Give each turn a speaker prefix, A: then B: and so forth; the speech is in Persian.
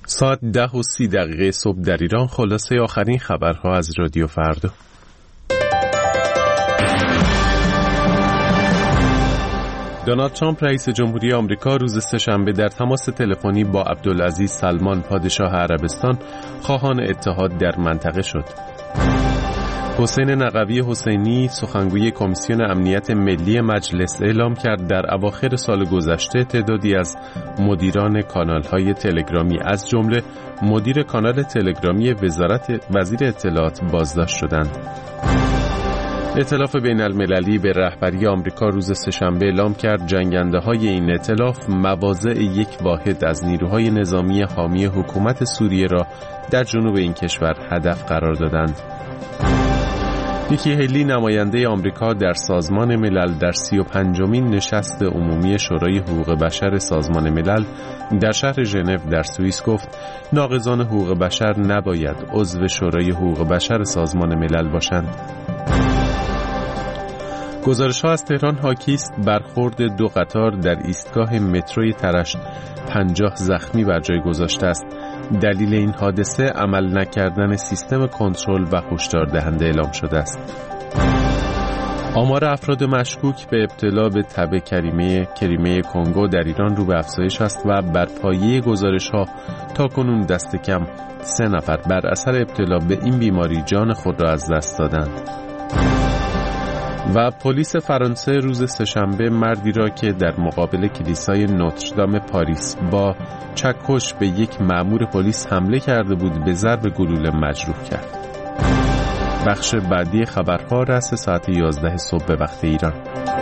A: ساعت 10:30 صبح در ایران. خلاصه آخرین خبرها از رادیو فردا. دونالد ترامپ رئیس جمهوری آمریکا روز سه‌شنبه در تماس تلفنی با عبدالعزیز سلمان پادشاه عربستان خواهان اتحاد در منطقه شد. حسین نقوی حسینی سخنگوی کمیسیون امنیت ملی مجلس اعلام کرد در اواخر سال گذشته تعدادی از مدیران کانال‌های تلگرامی از جمله مدیر کانال تلگرامی وزیر اطلاعات بازداشت شدند. ائتلاف بین المللی به رهبری آمریکا روز سه‌شنبه اعلام کرد جنگنده‌های این ائتلاف مواضع یک واحد از نیروهای نظامی حامی حکومت سوریه را در جنوب این کشور هدف قرار دادند. نیکی هیلی نماینده آمریکا در سازمان ملل در 35مین نشست عمومی شورای حقوق بشر سازمان ملل در شهر ژنو در سوئیس گفت ناقضان حقوق بشر نباید عضو شورای حقوق بشر سازمان ملل باشند. گزارش‌ها از تهران حاکی است برخورد دو قطار در ایستگاه متروی ترشت 50 زخمی بر جای گذاشته است. دلیل این حادثه عمل نکردن سیستم کنترل و هشدار دهنده اعلام شده است. آمار افراد مشکوک به ابتلا به تب کریمه کنگو در ایران رو به افزایش است و بر پایه گزارش‌ها تاکنون دست کم 3 نفر بر اثر ابتلا به این بیماری جان خود را از دست دادند. و پلیس فرانسه روز سه‌شنبه مردی را که در مقابل کلیسای نوتردام پاریس با چکش به یک مأمور پلیس حمله کرده بود به ضرب گلوله مجروح کرد. بخش بعدی خبرها رأس ساعت 11 صبح به وقت ایران.